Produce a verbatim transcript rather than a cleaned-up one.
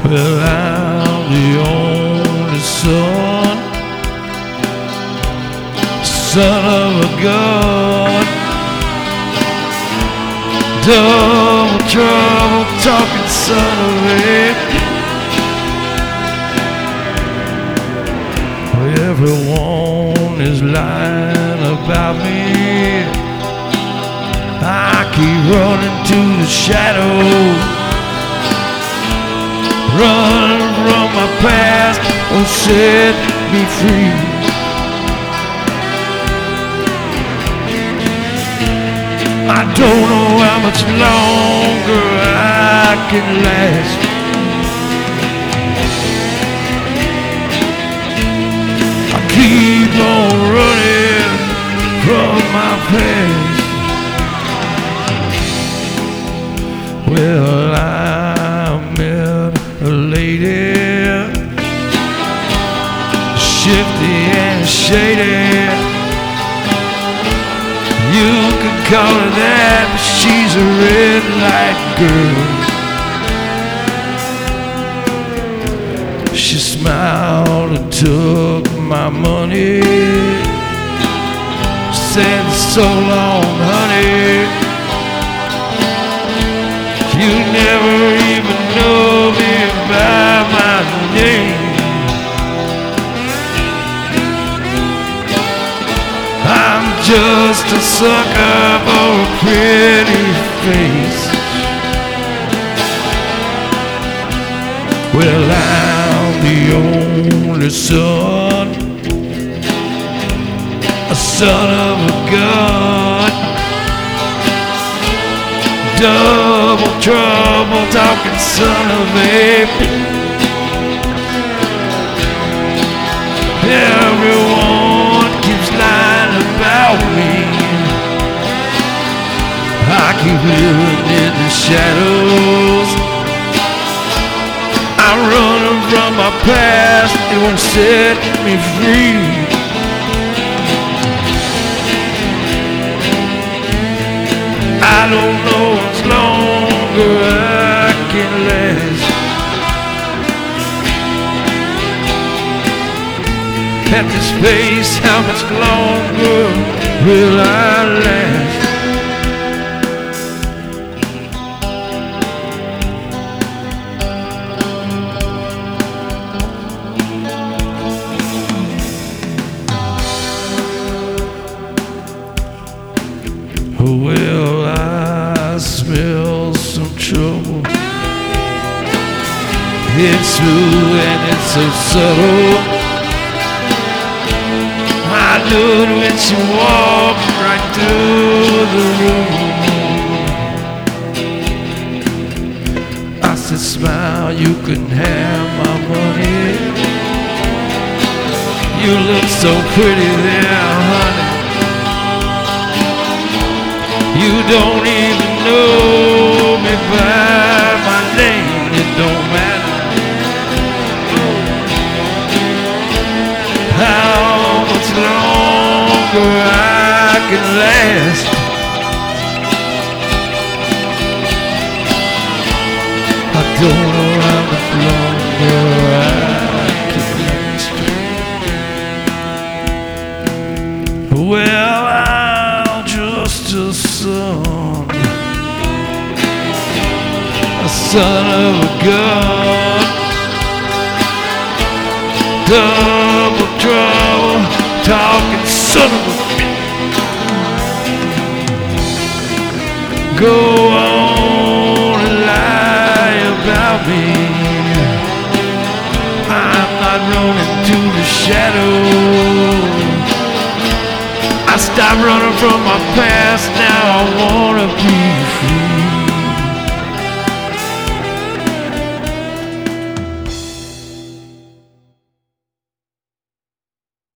Well, I'm the only son, son of a gun. Double trouble talking son of a. Everyone is lying about me. I keep running to the shadows, running from my past, oh set me free. I don't know how much longer I can last. I keep on running from my past. Well, I met a lady, shifty and shady. You could call her that, but she's a red light girl. She smiled and took my money, said so long, honey. You never even know me by my name. I'm just a sucker for a pretty face. Well, I'm the only son, a son of a gun. Double trouble talking son of a. Everyone keeps lying about me. I keep living in the shadows. I'm running from my past, it won't set me free. I don't know what's longer I can last. At this pace, how much longer will I last? Well, I smell some trouble. It's smooth and it's so subtle. I knew it when she walked right through the room. I said, smile, you can have my money. You look so pretty there, honey. You don't even know me by my name. It don't matter how much longer I can last. I don't know how much longer I can last. Well, I'm just a son, a son of a gun. Double trouble talking son of a. Go on and lie about me. I'm not running to the shadows. I stopped running from my past, now I wanna be free.